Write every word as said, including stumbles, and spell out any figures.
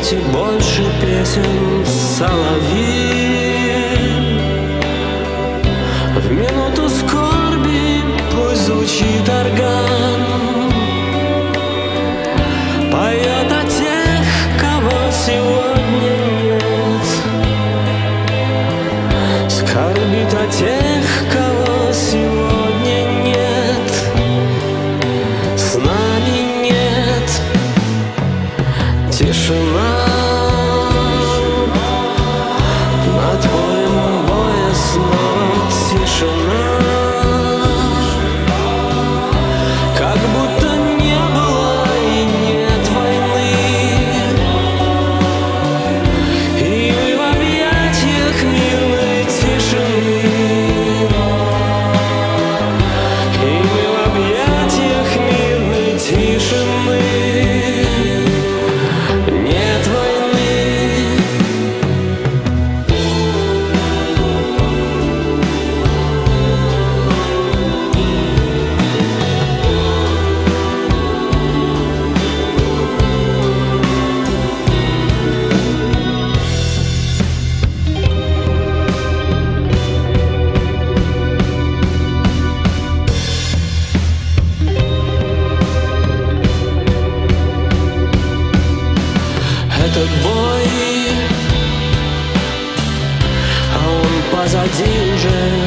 пейте больше песен, соловьи. В минуту скорби пусть звучит орган, поет о тех, кого сегодня нет, скорбит о тех, кого сегодня нет, с нами нет. Тишина над полем боя, снова тишина, как будто не было и нет войны, и мы в объятиях мирной тишины, и мы в объятиях мирной тишины. Нет войны. Этот бой, а он позади уже.